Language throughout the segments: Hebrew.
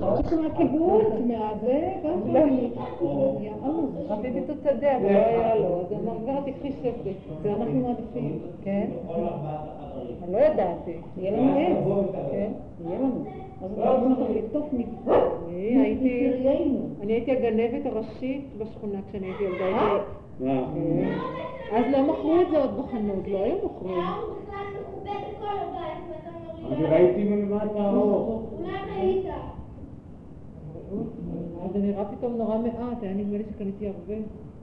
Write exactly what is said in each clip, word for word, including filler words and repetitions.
רק מהקיבוץ, מהזה, גם לא. רציתי תוצדע, ולא היה לו, אז אמר, כבר תקחי שפת. זה אנחנו מעדיפים. כן? אני לא ידעתי. יהיה לנו עץ. כן? יהיה לנו. אז אנחנו נתחיל לקטוף מפריינו. אני הייתי הגנבת הראשית בשכונה כשאני הייתי ילדה. אז לא מכרו את זה עוד בחנות, לא היו מכרו. אני ראיתי מלמטה ארוך. זה נראה פתאום נורא מעט, היה נדמה לי שקניתי הרבה.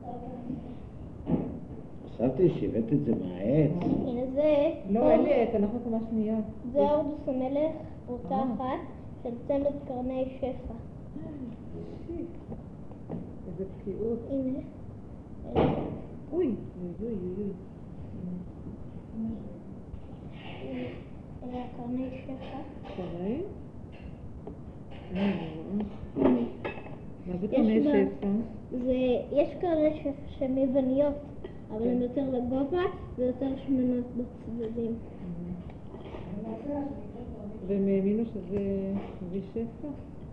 חשבתי שהבאת את זה מהעץ. הנה זה... לא, אין לי עץ, אנחנו קומה שנייה. זה אורדוס המלך, פרוטה אחת, של צמד קרני שפע. איזה בקיאות. הנה. אוי, אוי, אוי, אוי. אלה קרני שפע. תראי. מה זה קרני שפע? יש קרני שפע שהן יווניות, אבל הן יותר לגובה ויותר שמנות בצדדים. והם האמינו שזה מביא שפע?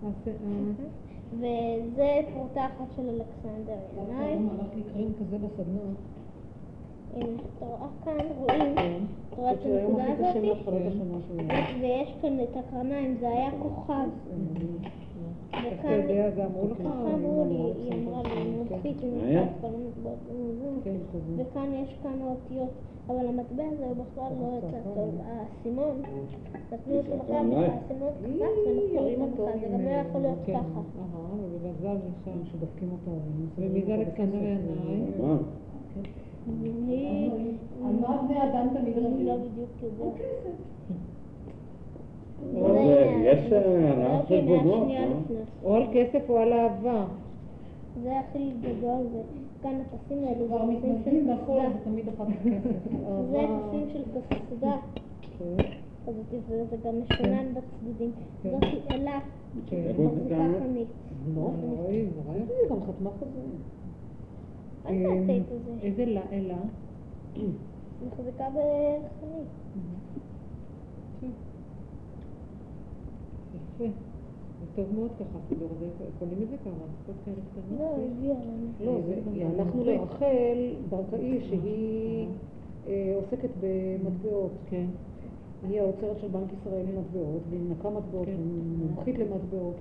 וזה פרוטה אחת של אלכסנדר ינאי. אנחנו נקראים כזה בסדנות. הנה, אתה רואה כאן, רואים, רואה את הנקודה הזאת? ויש כאן את הקרניים, זה היה כוכב. איך אתה יודע, זה אמרו לך? ככה אמרו לי, היא אמרה לי, אני מוסיפית, אני מוסיפית כבר מטבעות במוזים. וכאן יש כמה אותיות, אבל המטבע הזה הוא בכלל לא יצא טוב. הסימון, נתנו אותו בכלל, הסימון קצת ונתנו אותו בכלל, זה גם לא יכול להיות ככה. אהה, ובגלל משם שדפקים אותו. ומי זה אלכסנדר ינאי? על מה בני אדם תמיד רבים? לא בדיוק כזה. יש הנאה חשבונות, או על כסף או על אהבה. זה הכי גדול, וכאן הפסים האלו, כבר מתנגדים בכל, זה תמיד אחת כסף. זה הפסים של קסדה. וזה גם משונן בצדדים. זאת אלה, מחזיקה חנית. לא, נוראי, נוראי. זה גם חתמה כזה. אל תעשה את זה. איזה אלה? מחזיקה בחנית. יפה. זה טוב מאוד ככה, סידור הזה, קונים את זה כמה, עשרות כאלה קטנות? לא, הביאה לנו. לא, הלכנו לרחל ברקאי שהיא עוסקת במטבעות. כן. היא האוצרת של בנק ישראל למטבעות, והיא מנקה מטבעות, מומחית למטבעות.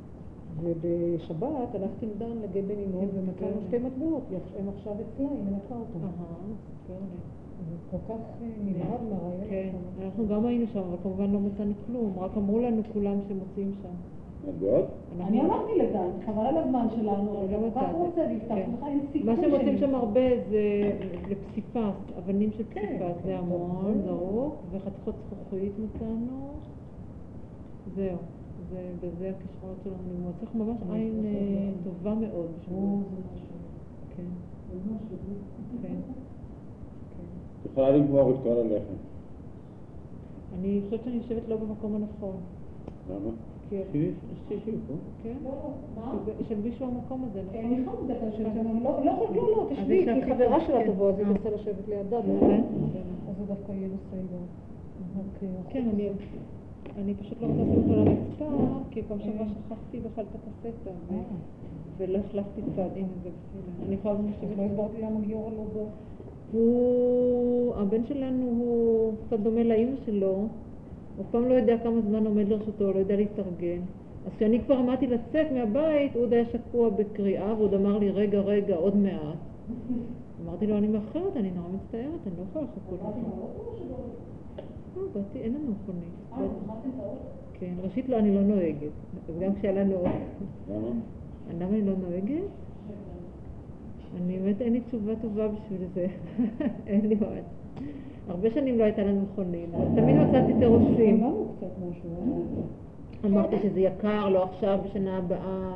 ובשבת הלכתי עם דן לגבי בנימון ומצאנו שתי מטבעות, הם עכשיו אצלה, היא מנקה אותם. זה כל כך נלהב מהרעיון. כן, אנחנו גם היינו שם, אבל כמובן לא מצאנו כלום, רק אמרו לנו כולם שמוצאים שם. מטבעות? אני אמרתי לדן, חבל על הזמן שלנו, אני לא מצאתי. כך רוצה להפתח לך, אין סיכוי. מה שמוצאים שם הרבה זה לפסיפס, אבנים של פסיפס, זה המון, זרוק, וחתיכות זכוכית מצאנו. זהו, בזה הכישרונות שלנו, אני צריך ממש עין טובה מאוד. זה משהו. כן. זה משהו. כן. את יכולה לגמור את כל הלחם. אני חושבת שאני יושבת לא במקום הנכון. למה? כי יש שישי פה. כן? מה? של מישהו המקום הזה, נכון? אין לי חום בדרך כלל לשבת שם, לא, לא, לא, תשבי, כי חברה שלה תבוא, אז היא תרצה לשבת לידה. אז זה דווקא יהיה בסדר. כן, אני פשוט לא רוצה לעשות אותו למצפה, כי פעם שעברה שכחתי בכלל את הקסטה, ולא החלפתי צד, הנה זה בסדר. אני יכולה לשבת. לא הסברתי למה גיורא לא בו. הוא, הבן שלנו הוא קצת דומה לאמא שלו, הוא פעם לא יודע כמה זמן עומד לרשותו, לא יודע להתארגן. אז כשאני כבר עמדתי לצאת מהבית, הוא היה שקוע בקריאה, והוא אמר לי, רגע, רגע, עוד מעט. אמרתי לו, אני מאחרת, אני נורא מצטערת, אני לא יכולה לחכות לך. לא, באתי, אין לנו מכונית. כן, ראשית לא, אני לא נוהגת, גם כשהיה לנו... למה? למה אני לא נוהגת? אני באמת אין לי תשובה טובה בשביל זה, אין לי עוד. הרבה שנים לא הייתה לנו מכונית, תמיד מצאתי תירוצים. אמרנו קצת משהו. אמרתי שזה יקר, לא עכשיו, בשנה הבאה.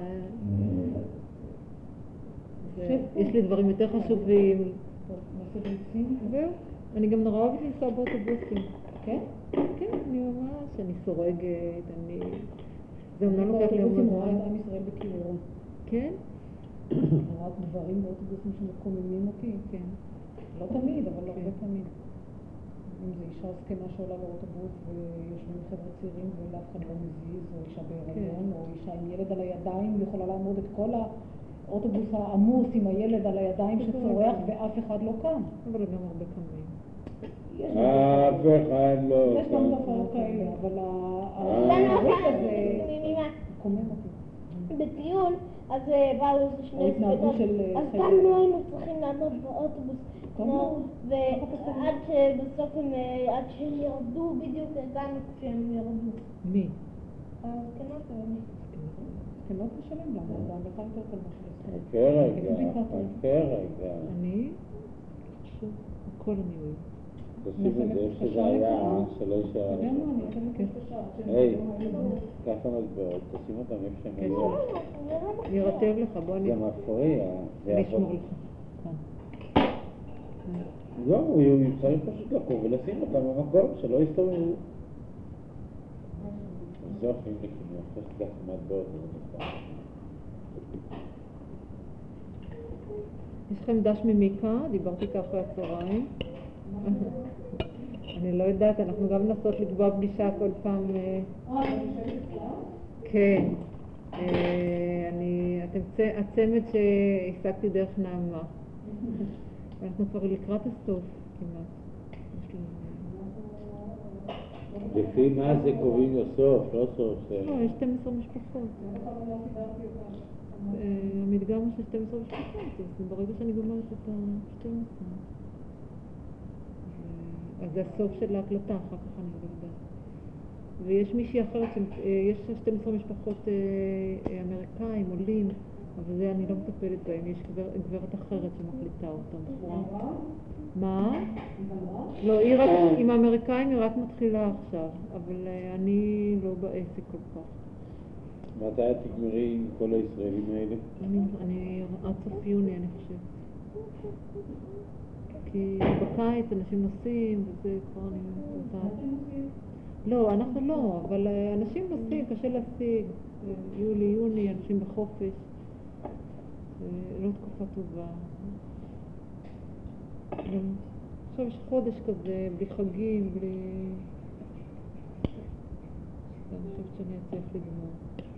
יש לי דברים יותר חשובים. זהו, אני גם נורא אוהבת לנסוע באוטובוסים. כן? כן, אני ממש, אני סורגת, אני... זה אומנם לוקח לי המון. באוטובוסים רואה את עם ישראל בכיורו. כן? רואה דברים באוטובוסים שמקוממים אותי. כן. לא תמיד, אבל הרבה פעמים. אם זו אישה זקנה שעולה באוטובוס ויושבים חבר'ה צעירים ולאף אחד לא מזיז, או אישה בהיריון, או אישה עם ילד על הידיים, יכולה לעמוד את כל האוטובוס העמוס עם הילד על הידיים שצורח ואף אחד לא קם. אבל גם הרבה קמים. אף אחד לא... יש גם תופעות כאלה, אבל הרעיק הזה קומם אותי. בטיול, אז באו איזה שני ספקות, אז גם לא היינו צריכים לעמוד באוטובוס, ועד שבסוף הם, עד שהם ירדו, בדיוק הגענו כשהם ירדו. מי? הזקנות האלה. זקנות משלם לנו, זה המלכה יותר כל משהו. כרגע, כרגע. אני? הכל אני אוהב. תשימו את זה איפה שזה היה, שלא יישאר. אתה יודע מה, אני אתן לך קשה. היי, ככה מטבעות, תשימו אותם איפה שהם היו. ירטב לך, בוא אני... זה מפריע. אני אשמור לך. לא, הוא צריך פשוט לקום ולשים אותם במקום, שלא יסתובבו. זו אחים לכינו, אחרי שכך מטבעות, זה נפתח. יש לכם דש ממיקה, דיברתי ככה הצהריים. אני לא יודעת, אנחנו גם מנסות לקבוע פגישה כל פעם. כן. אני, אתם הצמד שהשגתי דרך נעמה. אנחנו כבר לקראת הסוף כמעט. לפי מה זה קוראים לסוף, לא סוף. לא, יש שתים עשרה משפחות. המדגם הוא של שתים עשרה משפחות, אז ברגע שאני גומרת את ה-שתים עשרה. אז זה הסוף של ההקלטה, אחר כך אני לא יודעת. ויש מישהי אחרת, יש שתים עשרה משפחות אמריקאים, עולים, אבל זה אני לא מטפלת בהם, יש גברת אחרת שמחליטה אותם. מה? לא, היא רק, עם האמריקאים היא רק מתחילה עכשיו, אבל אני לא בעסק כל כך. מתי את תגמרי עם כל הישראלים האלה? אני עד סוף יוני, אני חושבת. כי בקיץ אנשים נוסעים, וזה כבר אני יודעת. לא, אנחנו לא, אבל אנשים נוסעים, קשה להשיג. יולי, יוני, אנשים בחופש. לא תקופה טובה. עכשיו יש חודש כזה, בלי חגים, בלי... אני חושבת שאני אצליח לגמור.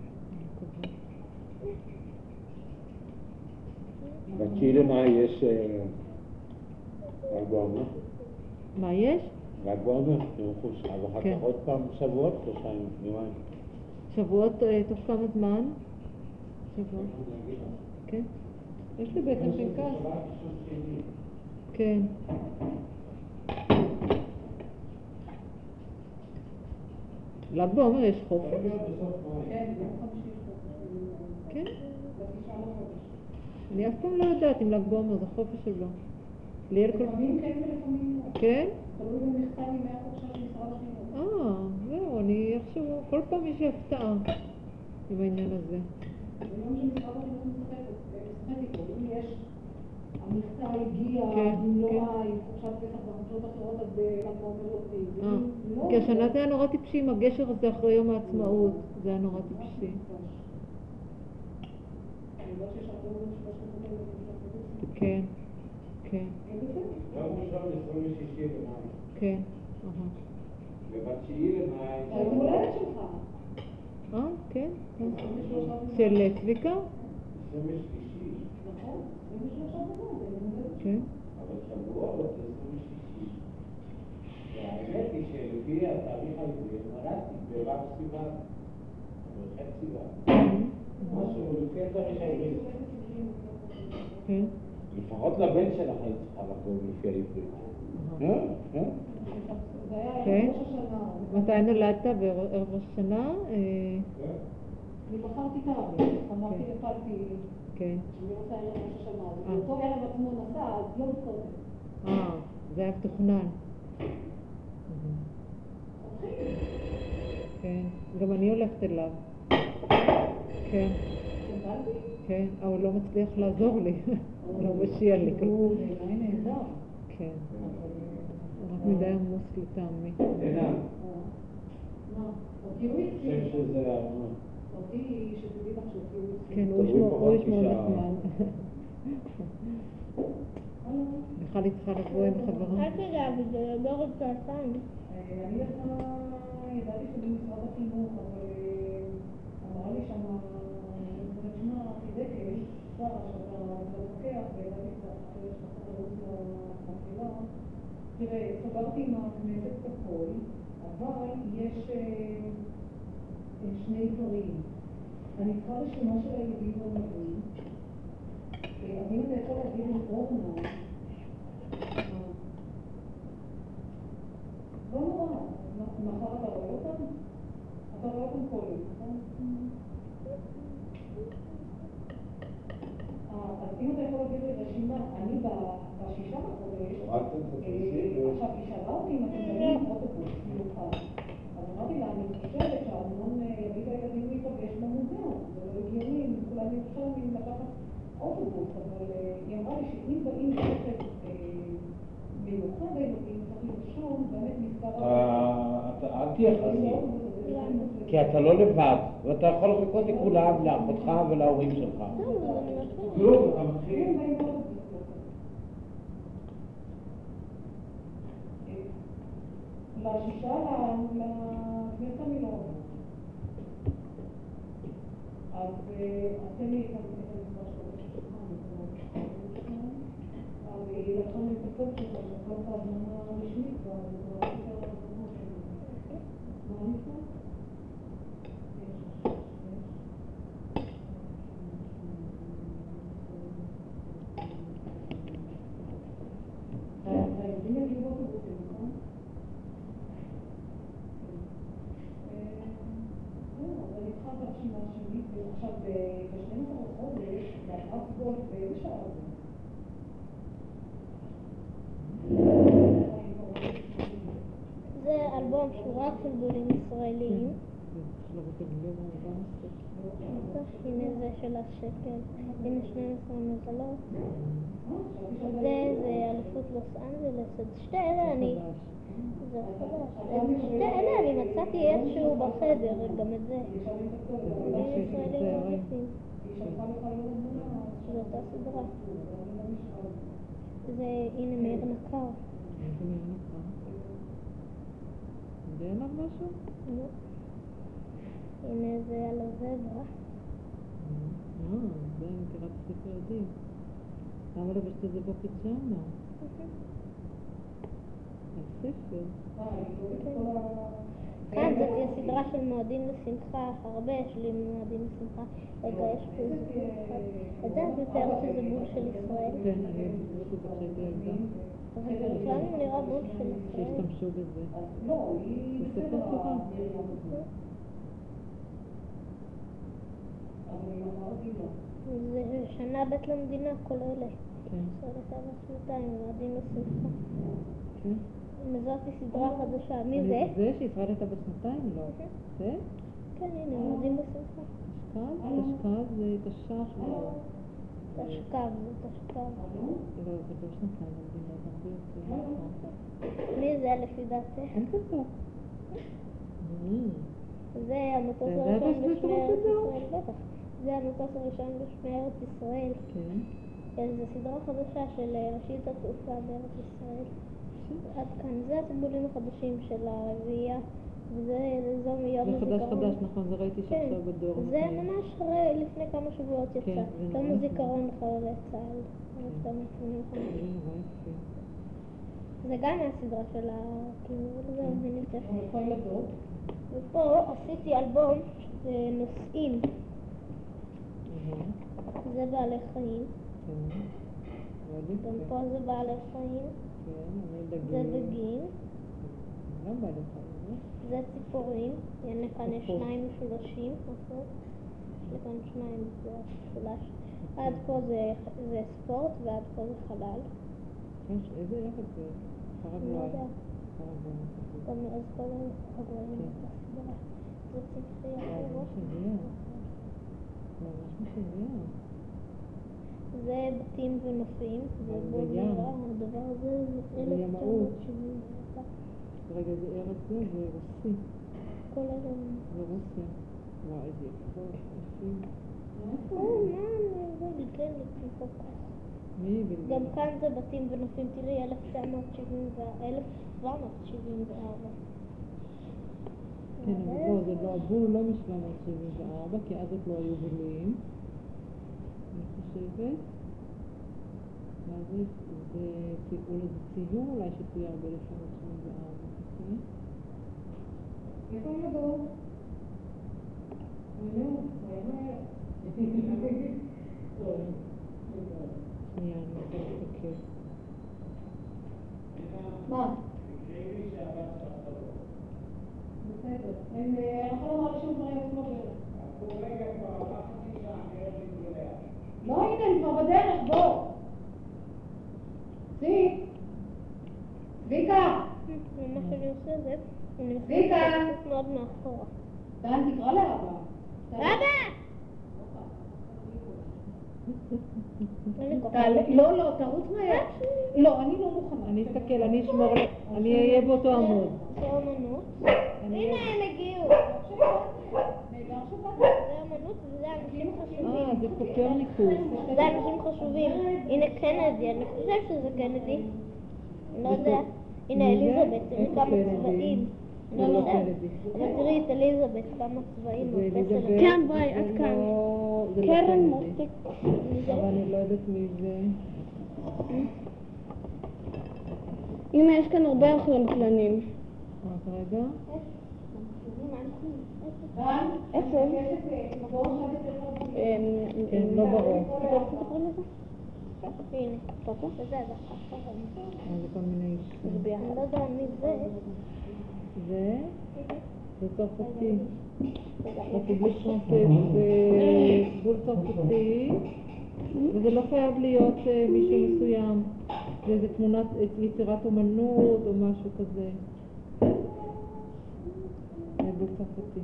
בתשיעי למאי יש ל"ג בעומר. מה יש? ל"ג בעומר, יום חופשה, ואחר כך עוד פעם שבועות, שלושה יומיים. שבועות תוך כמה זמן? שבועות. כן. יש לי בעצם פנקס. כן. ל"ג בעומר יש חופש? כן. אני אף פעם לא יודעת אם ל"ג בעומר זה חופש או לא. לפעמים כן ולפעמים לא. כן? תלוי במכתב עם מאה חופשה של משרד החינוך. אה, זהו, אני איכשהו, כל פעם יש לי הפתעה עם העניין הזה. זה יום שמשרד החינוך משחק איתו, אם יש, המכתב הגיע, אם לא היי, חופשת פסח בחופשות אחרות, אז ל"ג בעומר לא. כי השנה זה היה נורא טיפשי עם הגשר הזה אחרי יום העצמאות, זה היה נורא טיפשי. כן, כן. יום ראשון עשרים ושישי למאי. כן, ובתשיעי למאי... זה יום הולדת שלך. אה, כן. של צביקה? עשרים ושלישי. נכון, עשרים ושלושה במאי. כן. אבל שבועות זה עשרים ושישי. והאמת היא שלפי התאריך העברי, נולדתי בו' סיוון. בח' סיוון. משהו לפי התאריך העברי. כן. לפחות לבן שלך היית צריכה לחגוג לפי העברית. אה? אה? זה היה כן. ראש השנה. מתי נולדת? בערב ראש השנה? אני בחרתי תאריך, אמרתי לפלתי כן. שאני רוצה ערב ראש השנה. ואותו ערב עצמו נסע, אז לא בקודם. אה, זה היה מתוכנן. כן, גם אני הולכת אליו. כן. כן, אבל הוא לא מצליח לעזור לי. לא משיע לי. הוא בעיניי נהדר. כן. רק מדי עמוס לטעמי. אינה. מה? אותי הוא אני חושב שזה... אותי שתדעי לך שאותי הוא... כן, הוא ישמור נחמד. בכלל היא צריכה לבוא עם חברה. אל תדאג, זה לא רק שעתיים. אני לך ידעתי שבמשרד החינוך, אבל אמרה לי שם, אני שמה חידקל, שרה שאתה מפקח, וידעתי שיש לך חרוץ למפעילה. תראה, סגרתי עם הכנסת הכל, אבל יש שני דברים. אני צריכה רשימה של הילדים והמורים. אז אם אתה יכול להגיד לי אורנה, לא נורא, מחר אתה רואה אותם? אתה רואה אותם כל יום, נכון? אז אם אתה יכול להגיד לי רשימה, אני בשישה בחודש, עכשיו היא שאלה אותי אם אתם באים אוטובוס מיוחד. אז אמרתי לה, אני חושבת שהארנון יביא את הילדים להיפגש במוזיאון, זה לא הגיוני, כולם ירושלמים לקחת אוטובוס, אבל היא אמרה לי שאם באים לחפש מיוחד הילדים, צריך לרשום באמת מספר... אל תהיה חזיר, כי אתה לא לבד, ואתה יכול לחכות לכולם, לאחותך ולהורים שלך. כלום, אתה מתחיל. לשישה לכנסת אני לא עובד. אז תן לי את המספר שלך, אבל היא לקחה מפקד שלך, שכל פעזמנה רשמית, וזה רק יותר הרזמות שלך. מה נפלא? הילדים יגיעו באוטובוסים, נכון? אז אני צריכה את הרשימה שלי, ועכשיו ב-שנים עשר חודש, באחת גולף, באיזה שעה זה? זה אלבום שהוא רק של גדולים ישראליים. הנה זה של השקל, הנה שנים עשר מזלות. זה זה אליפות לוס אנג'לס, אז שתי אלה אני... זה חדש. שתי אלה אני מצאתי איזשהו בחדר, גם את זה. גדולים ישראלים רבים. זו אותה סדרה. זה הנה מאיר נקר. זה אין לך משהו? לא. הנה זה על הזברה. אה, זה אני קראתי ספר ילדים. למה לבשת את זה בפיג'מה? על ספר? כן, זאת הסדרה של מועדים לשמחה, הרבה יש לי מועדים לשמחה. רגע, יש פה איזה בול אחד. את זה את מתארת שזה בול של ישראל? כן, אני אוהבת את זה כשהייתי ילדה. אבל זה בכלל נראה בול של ישראל. שהשתמשו בזה. זה ספר תורה. זה שנה בית למדינה, כל אלה. כן. עשרת אלף שנתיים, מועדים לשמחה. כן. זאת סדרה חדשה. מי זה? זה שישראל הייתה בשנתיים? לא. זה? כן, הנה, מועדים לשמחה. תשכב? תשכב זה תש"ח לא. תשכב, זה תשכב. לא, זה לא שנתיים, המדינה הרבה יותר. מי זה לפי דעתך? אין כתוב. זה המטוס הראשון בשמי ארץ ישראל, בטח. זה המטוס הראשון בשמי ארץ ישראל. כן. זו סדרה חדשה של ראשית התעופה בארץ ישראל. עד כאן, זה הטיבולים החדשים של הרביעייה. וזה זו מיום הזיכרון. זה חדש חדש, נכון, זה ראיתי שעכשיו בדור. זה ממש לפני כמה שבועות יצא. יום הזיכרון לחללי צה"ל. אלף תשע מאות שמונים וחמש. זה גם מהסדרה של הכיוון, זה ניתן. ופה עשיתי אלבום נושאים. זה בעלי חיים. גם פה זה בעלי חיים. זה דגים. זה ציפורים. הנה כאן יש שניים משולשים. יש כאן שניים, זה משולש. עד פה זה ספורט ועד פה זה חלל. איזה יחד זה? לא יודע. גם אז כל הגברים את הסדרה. זה צמחי אחרות. ממש משגע. זה בתים ונופים. זה בוא נראה. הדבר הזה זה אלף תשע מאות שבעים ואחת. רגע, זה ארץ זה, זה רוסי. כל אלה. זה רוסיה. וואי, איזה יפות, יפים. או, מה אני אוהב לי, כן, לפי פוקס. מי בלבד? גם כאן זה בתים ונופים, תראי, אלף תשע מאות שבעים וארבע. כן, אבל לא, זה לא, הבול לא מ-שבע מאות שבעים וארבע, כי אז עוד לא היו בולים. אני חושבת. ואז זה, תראו לזה ציור, אולי שצויר ב-אלף תשע מאות שבעים וארבע, אוקיי? איפה הם ידעו? נו, שנייה, אני רוצה להסתכל. מה? בסדר. הם יכולים לומר שום דברים עצמו בדרך. לא, הנה, הם כבר בדרך, בוא. צי. צביקה. מה שאני עושה זה, אני צביקה. מחפשת מאוד מאחורה. דן, תקרא לאבא. אבא! לא, לא, תרוץ מהר. לא, אני לא מוכנה. אני אסתכל, אני אשמור, אני אהיה באותו עמוד. זה אמנות. הנה הם הגיעו. נהדר שבאת. זה אמנות וזה אנשים חשובים. אה, זה קופרניקוס. זה אנשים חשובים. הנה קנדי, אני חושב שזה קנדי. אני לא יודע. הנה אליזבת, תראי כמה צבעים. זה לא קנדי. אבל תראי את אליזבת, כמה צבעים. זה אליזבת. כן, בואי, עד כאן. זה לא קרן קנדי. מוסטיק. אבל אני לא יודעת מי זה. הנה, יש כאן הרבה אחרים קלנים. רק רגע. איך זה? כן, לא ברור. הנה, אתה רוצה? זה זה. אה, זה כל מיני... אני לא יודע מי זה. זה? זה צרפתי. רפובליק פרנסס זה בול צרפתי, וזה לא חייב להיות מישהו מסוים. זה איזה תמונת יצירת אומנות או משהו כזה. זה בול צרפתי.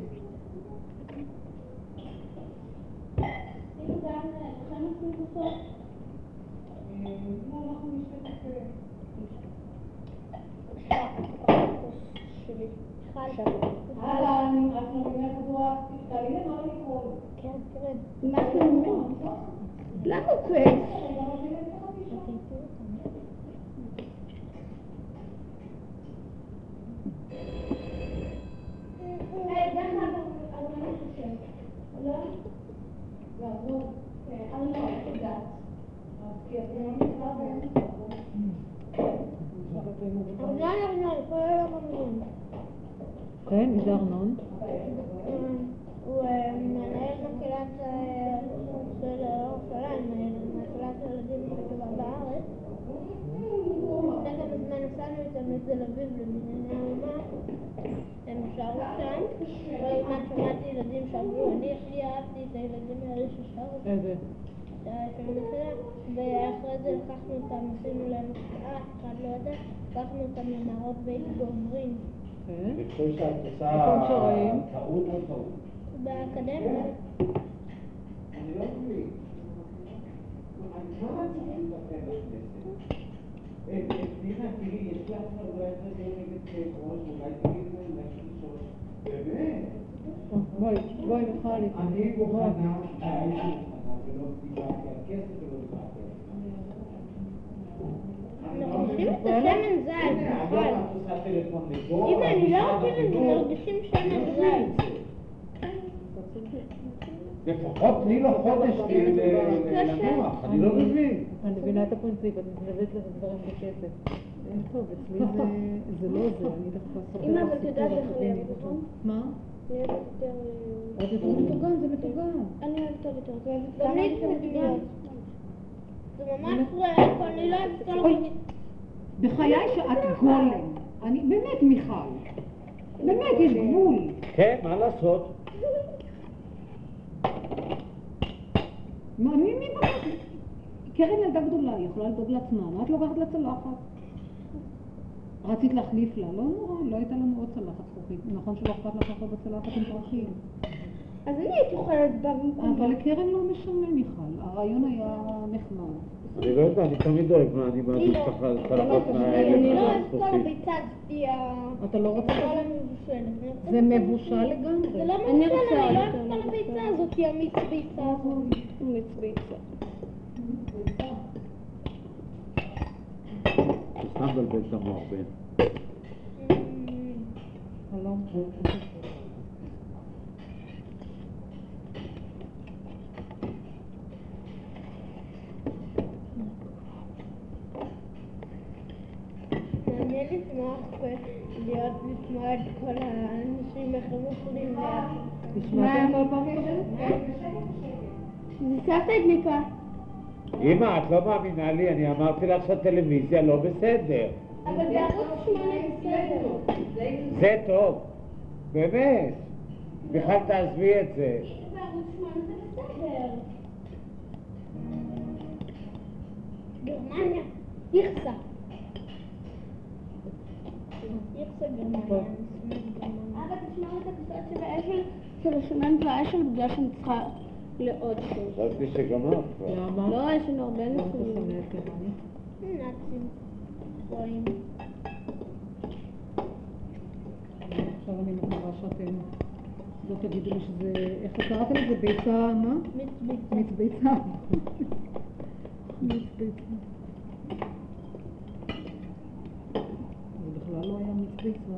אהלן, אנחנו נראה כדורה, תעלי למה לקרוא. כן, תראה. מה זה אומר? למה הוא כועס? כן, מי זה ארנון? הוא מנהל מקהלת של ירושלים, מקהלת ילדים שטובה בארץ. לפני כמה זמן נסענו איתם לתל אביב לבנייני האומה. הם שרו שם, ומה שמעתי ילדים שאמרו, אני הכי אהבתי את הילדים האלה ששרו. איזה? ואחרי זה לקחנו אותם, עשינו להם השקעה, אחד לא יודע, לקחנו אותם למערות בית גומרין. כן? אני חושב שאת עושה איפה שרואים? טעות על טעות. באקדמיה. אני לא מבין. מה רציתי לכם בכנסת? פנינה, תראי, יש לך אולי את זה נגד ראש, אולי תגיד להם להשאיר שוש. באמת? בואי, בואי נוכל לי. אני מוכנה, הייתי מוכנה, ולא דיברתי על כסף ולא דיברתי על אנחנו עושים את השמן זית, נכון? אמא, אני לא רוצה מרגישים שמן זית. לפחות תני לו חודש לנוח, אני לא מבין. אני מבינה את הפרינציפ, את מתנדבת לזה דברים בכסף. אין טוב, אצלי זה לא זה, אני דווקא סופר. אמא, אבל את יודעת איך אני אוהבת אותו? מה? אני אוהבת יותר... את יותר מטוגן, זה מטוגן. אני אוהבת עוד יותר. גם לי זה מטוגן. זה ממש ריק, אני לא אוהבת כל כך... בחיי שאת גולם. אני, באמת מיכל. באמת, יש גבול. כן, מה לעשות? מה, מי מי בחר? קרן ילדה גדולה, היא יכולה לדאוג לעצמה. מה את לוקחת לצלחת? רצית להחליף לה? לא נורא, לא הייתה לנו עוד צלחת זכוכית. נכון שלא אכפת לך עוד בצלחת עם פרחים. אז אני הייתי אוכלת במקום. אבל לקרן לא משנה, מיכל. הרעיון היה נחמד. אני לא יודע, אני תמיד אוהב מה, אני מעדיף ככה צלחות מהאלה. אני לא אוהבת כל הביצה, היא ה... אתה לא רוצה? כל המבושלת. זה מבושל לגמרי. זה לא מבושל, אני לא אוהבת כל הביצה הזאת, היא המיץ ביצה הזאת. מיץ ביצה. סתם בלבל את המוח בן. שלום. מעניין לשמוע להיות לשמוע את כל האנשים איך הם יכולים תשמעתם כל פעם כזה? זה סבתא הדליקה. אמא, את לא מאמינה לי, אני אמרתי לך שהטלוויזיה לא בסדר. אבל בערוץ שמונה בסדר. זה טוב, באמת. בכלל תעזבי את זה. בערוץ שמונה זה בסדר. גרמניה, יחסה. יחסה גרמניה. אבא, תשמע את הכיסאות שבאשל של השמן והאשל בגלל שאני צריכה לעוד שוב. חשבתי שגמרת כבר. למה? לא, יש לנו הרבה למה אתה נושאים. שונא את גרמניה? נאצים. רואים. עכשיו אני מקווה שאתם לא תגידו לי שזה, איך קראת לזה? ביצה, מה? מיץ ביצה. מיץ ביצה. מיץ ביצה. זה בכלל לא היה מיץ ביצה.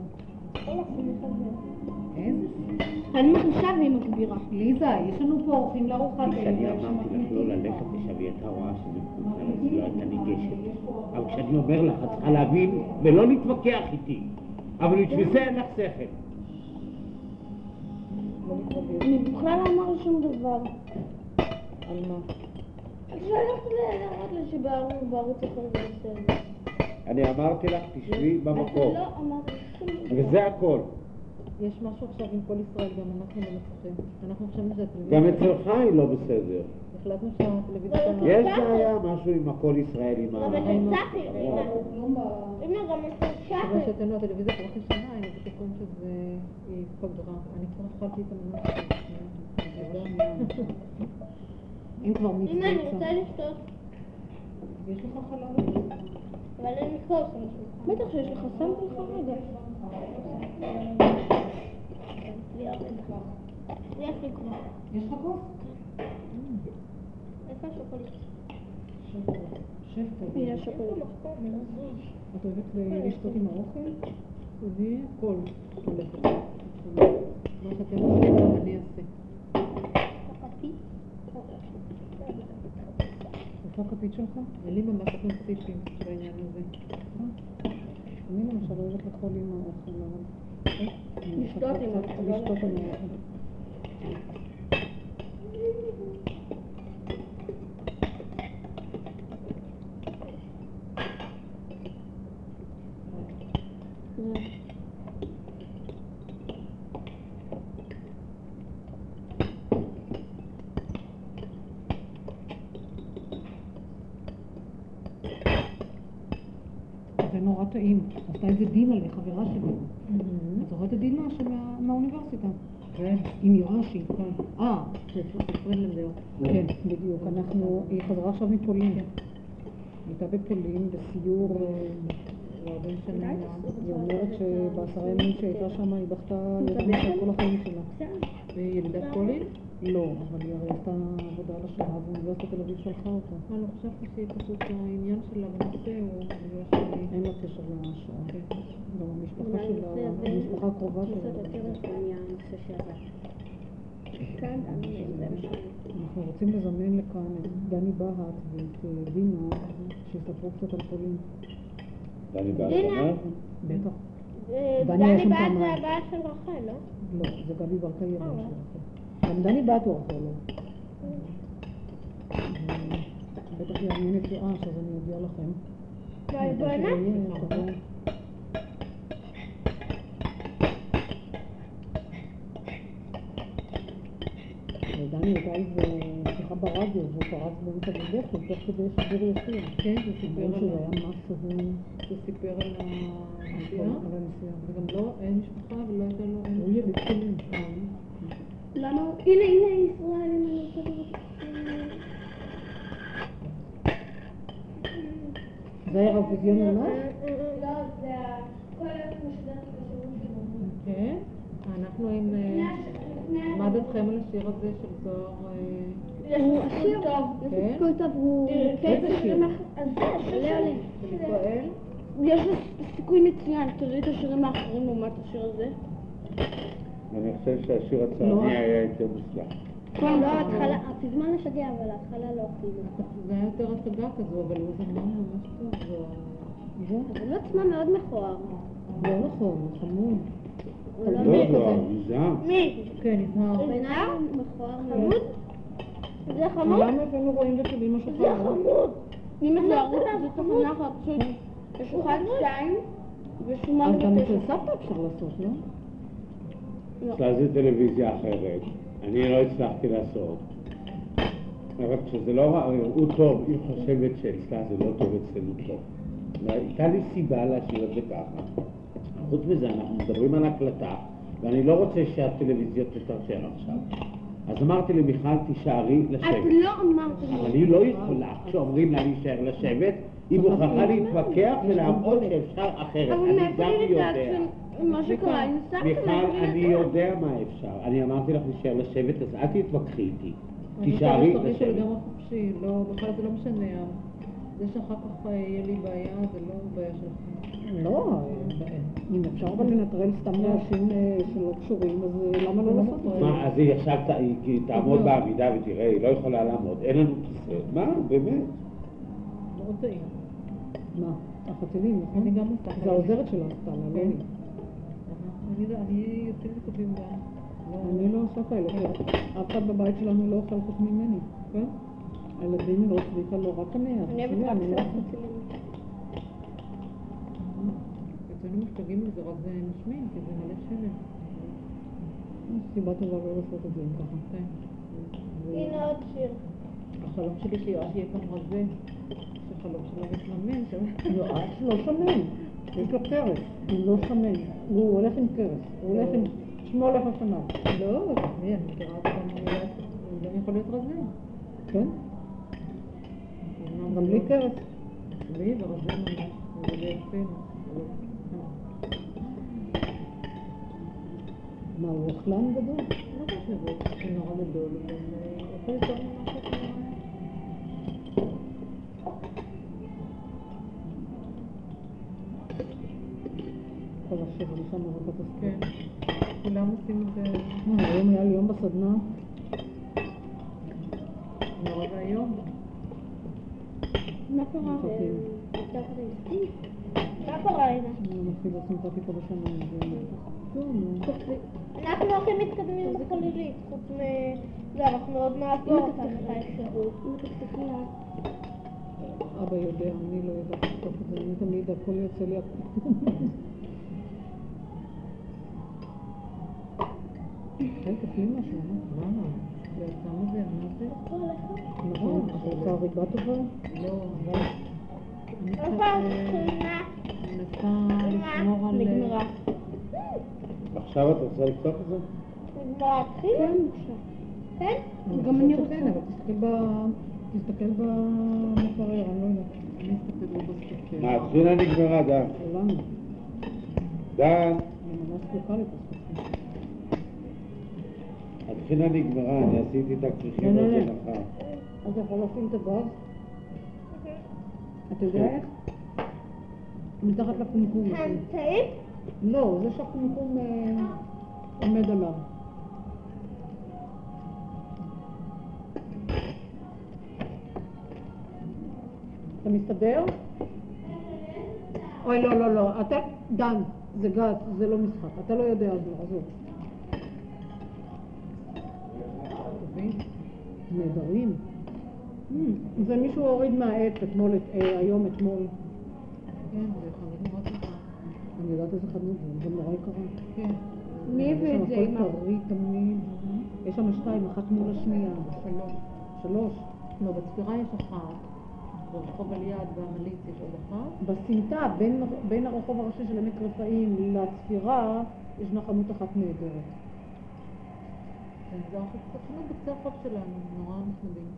איזה? אני מחלישה והיא מגבירה. ליזה, יש לנו פה אורחים לארוחת כשאני אמרתי לך לא ללכת לשם, היא הייתה רואה שזה מקובל, אז היא לא הייתה ניגשת. אבל כשאני אומר לך, את צריכה להבין ולא להתווכח איתי. אבל בשביל זה אין לך שכל. אני בכלל לא אמר שום דבר. על מה? אני לא הולכת להראות לה שבערוץ אחר זה בסדר. אני אמרתי לך, תשבי אתה במקום. לא אמרת שום דבר. וזה הכל. יש משהו עכשיו עם כל ישראל, גם אנחנו לא מצליחים. אנחנו חושבים שהטלוויזיה... גם אצלך היא לא בסדר. החלטנו שהטלוויזיה שלנו... יש בעיה, משהו עם הכל ישראל, עם ה... אבל תצחי, אמא. אמא גם כיוון תצחי. שאתנו הטלוויזיה כל כך ישנה, היינו בטוחים שזה היא פגרה. אני כבר אכלתי את המנה שלי. אין כבר מיץ אמא, אני ביצה. רוצה לשתות. יש לך חלב? אבל אין לי כוס. בטח שיש לך סמפל לך רגע. לי הרבה כבר. לי יש לי כבר. יש לך כוס? איפה השוקולד? שף טוב. הנה השוקולד. את אוהבת לשתות עם האוכל? אני הכל הולכת. מה שאתם עושים, גם אני אעשה. איפה הכפית שלך? אין לי ממש פרינציפים בעניין הזה. אני למשל אוהבת לאכול עם האוכל, אבל... לשתות עם האוכל. לשתות עם האוכל. זה נורא טעים. עשתה את זה דינה לחברה שלי. את זוכרת את דינה מהאוניברסיטה? כן. עם יואשי. אה, פרינלנדר. כן, בדיוק. אנחנו, היא חזרה עכשיו מפולין. היא הייתה בפולין בסיור הרבה שנים. היא אומרת שבעשרה ימים שהייתה שם היא בכתה יותר מכל כל החיים שלה. ילידת פולין? לא, אבל היא הרי עשתה עבודה על השואה ואוניברסיטת תל אביב שלחה אותה. אני לא חשבתי שהיא פשוט העניין שלה בנושא הוא בגלל שהיא... אין לה קשר לשואה. גם המשפחה שלה, המשפחה הקרובה שלה. אנחנו רוצים לזמן לכאן את דני בהט ואת דינה שיספרו קצת על פולין. דני בעד דינה. אומר? בטח. דני היה שם בעד פעמיים. זה הבעיה של רחל, לא? לא, זה גבי ברקאי הבן שלכם. גם דני בהט הוא אחר לו. בטח יעניין את יואש, אז אני אודיע לכם. ביי בואנה. תבואו. דני הייתה איזה שיחה ברדיו, והוא פרץ באמצע בבכי, תוך כדי שידור ישיר. כן, זה סיפר אמרו על שזה היה משהו... זה סיפר על הנסיעה, על הנסיעה. וגם לא, אין משפחה ולא הייתה לו... הוא יליד פולין. למה? הנה, הנה ישראל, הנה אני רוצה לראות. זה היה אירוויזיון ממש? לא, זה כל איך משדרת בשירות שלנו. כן? אנחנו עם... מה דעתכם על השיר הזה של זוהר? הוא השיר טוב, כן? סיפור טוב, הוא... איזה שיר? אז זה השיר של ישראל? יש לו סיכוי מצוין, תראי את השירים האחרים לעומת השיר הזה. אני חושב שהשיר הצועני היה יותר מוצלח. כן, לא, ההתחלה, הפזמון משגע, אבל ההתחלה לא כאילו. זה היה יותר הצגה כזו, אבל הוא זמן ממש טוב. אבל הוא עצמו מאוד מכוער. לא נכון, הוא חמוד. הוא לא לא, מי? לא, נזהר. מי? כן, נזהר. נזהר? מכוער חמוד? זה חמוד? למה אצלנו רואים בצדים משהו זה חמוד! אם זה ערוץ, זה תוכנה אחת, פשוט יש אחד, שתיים, ושומה אז גם ותשע. אצל סבתא אפשר לעשות, לא? אצלה זה טלוויזיה אחרת. אני לא הצלחתי לעשות. אבל כשזה לא רע, הוא טוב, היא חושבת שאצלה זה לא טוב, אצלנו טוב. הייתה לי סיבה להשאיר את זה ככה. חוץ מזה, אנחנו מדברים על הקלטה, ואני לא רוצה שהטלוויזיה תתרשר עכשיו. אז אמרתי למיכל, תישארי לשבת. את לא אמרת לי. אבל היא לא יכולה, כשאומרים לה להישאר לשבת, היא מוכרחה להתווכח ולהראות שאפשר אחרת. אבל אני מאיפה גם היא יודעת יודע. מה שקרה עם סבתא? מיכל, אני יודע מה אפשר. אני אמרתי לך להישאר לשבת, אז אל תתווכחי איתי. אני תישארי רוצה להרגיש לשבת. לגמרי חופשי, לא, בכלל זה לא משנה. זה שאחר כך יהיה לי בעיה, זה לא בעיה שלך. לא, אם אפשר אבל לנטרל סתם אנשים שלא קשורים, אז למה לא לעשות את זה? מה, אז היא ישר ת- היא תעמוד בעמידה ותראה, היא לא יכולה לעמוד, אין לנו כיסא. מה, באמת? לא רוצה היא. מה? החתילים, נכון? אני גם עושה. זה העוזרת שלה עשתה לה, לא אני. אני אני יוצאים לי טובים גם. אני לא עושה כאלה, כי אף אחד בבית שלנו לא אוכל חוץ ממני, כן? הילדים לא צביקה, לא רק אני, אז אני אוהבת שלי, רק אני לא סרט אוכל. חצילים. אצלנו משתגעים על זה, רק זה משמין, כי זה מלא שמן. סיבה טובה לא לעשות את זה אם ככה. כן. הנה עוד שיר. החלום שלי שיהיה כאן רזה, שחלום שלו מתממן, לא, אח לא שמן, יש לו קרס, הוא לא שמן, הוא הולך עם קרס, הוא הולך עם, שמו הולך לשנה. לא, תשמעי, אני מכירה אותם, הוא גם יכול להיות רזה. כן? גם בלי קרס. לי ורזה ממש, הוא רזה יפה. מה, הוא אוכלן גדול? לא חושבת, זה נורא גדול, אבל יכול להיות טוב ממה שאתה רואה. כל השיר אני שם מרוקת הסקר. כן, כולם עושים את זה היום היה לי יום בסדנה, נורא והיום. מה קרה? מחכים. מה קרה הנה? אני אפילו סימפטיקה בשנה. טוב, נו. אנחנו הכי מתקדמים בחלילית, חוץ מ... זה, אנחנו עוד נעבור אותם מתישהו. אבא יודע, אני לא יודעת לעשות את זה, אני תמיד הכל יוצא לי הפתאום. היי, תפלי משהו, מה? מה? כמה זה? מה זה? נכון, את רוצה ריבה טובה? לא, אבל... אני קצת איפה התחילה? מנסה לשמור על... נגמרה. עכשיו את רוצה לקצוף את זה? נגמרה התחילה? כן. כן? גם אני רוצה. כן, אבל תסתכל ב- תסתכל במקרר, אני לא יודעת. אני אסתכל לו בסופר. מה, התחילה נגמרה, דן. כולנו. דן, אני ממש זקוקה לפסקופים. התחילה נגמרה, אני עשיתי את הכריכים לא, לא, הזה לא. מחר. אז אתה יכול לשים את הגז? אתה יודע איך? מתחת לקומקום. האמצעית? לא, זה שהקומקום אה, עומד עליו. אתה מסתדר? אוי, לא, לא, לא. אתה, דן, זה גז, זה לא משחק. אתה לא יודע על זה, עזוב. נהדרים. זה מישהו הוריד מהעץ אתמול, אה, היום אתמול. כן, זה חברים מאוד טובה. אני יודעת איזה חנות זה, זה נורא יקרה. כן. מי הביא את זה, יש שם אמא? הכל טרי תמיד. יש שם שתיים, אחת מול השנייה. שלוש. שלוש. לא, בצפירה יש אחת. ברחוב על יד והמליץ יש עוד אחת. בסמטה, בין, בין הרחוב הראשי של עמק רפאים לצפירה, ישנה חנות אחת נהדרת. כן, זה החנות בקצה החוף שלנו, נורא נחמדים.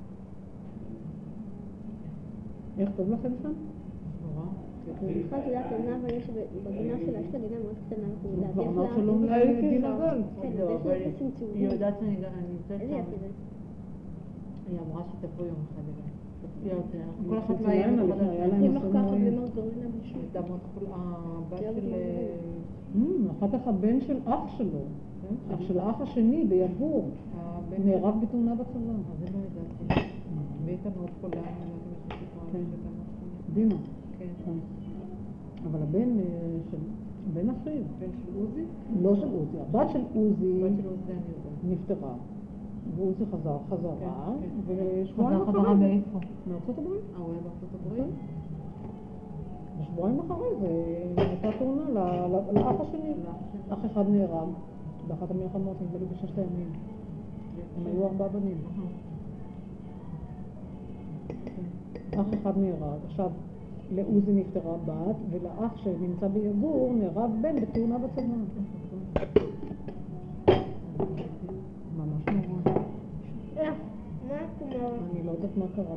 איך טוב לכם שם? נורא. בכלל, את יודעת, עונה, אבל יש בגינה שלה, יש לה גינה מאוד קטנה, אנחנו לדעתי כבר אמרת יכולה- שלום לדינה גל. כן, לא, אז יש אבל לה קסם צהובים. היא יודעת שאני גם- אני נמצאת איזה שם. יפי זה. היא אמרה שתבוא יום אחד אליי. תפתיע אותי, כל אחת צלצליים מאיימת עליך, אחד היה על להם היא נושא מחכה מאוד- בלי מרגרינה בשביל. דמות כל הבת של... אמ, אחר כך הבן של אח שלו, אח של האח השני ביגור, הבן נהרג בתאונה בצבא. אז זה לא ידעתי. והיא הייתה מאוד חולה, אני לא יודעת אם יש סיפור, כן. שהייתה מאוד חולה. דימה. כן. אבל הבן אה, של... בן אחיו. בן של עוזי? לא של עוזי, הבת של עוזי בת של עוזי אני יודעת. נפטרה. ועוזי חזר חזרה, כן, כן. ושבועיים חזר אחרי חזרה זה, מאיפה? מארצות הברית. אה, הוא היה בארצות הברית? ושבועיים אחרי זה הייתה תאונה ל- ל- לאח השני. אח אחד נהרג באחת המלחמות, נדמה לי בששת הימים. הם היו ארבעה בנים. אח אחד נהרג, עכשיו לעוזי נפטרה בת, ולאח שנמצא ביגור נהרג בן בתאונה בצבא. ממש נורא. אה, מה את אומרת? אני לא יודעת מה קרה.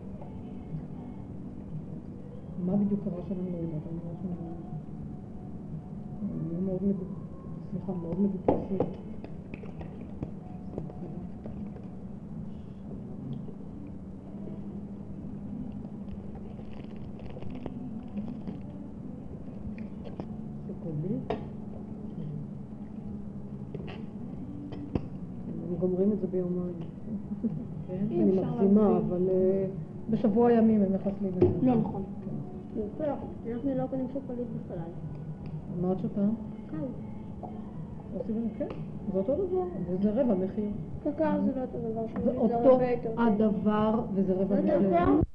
מה בדיוק קרה שם אני לא יודעת, אני ממש נורא. אני מאוד מדוכאת, סליחה, מאוד מדוכאת. הם גומרים את זה ביומיים. אי אני אפשר מגזימה, להגזים. אבל אה, בשבוע ימים הם מחסלים את זה. לא נכון. לא, אנחנו לא קונים שוקולית בכלל. מה את שותה? קל. עושים כן, זה אותו דבר, וזה רבע מחיר. קקר זה לא אותו דבר. זה שוקולית אותו הרבה יותר טוב. הדבר, וזה רבע זה מחיר. דבר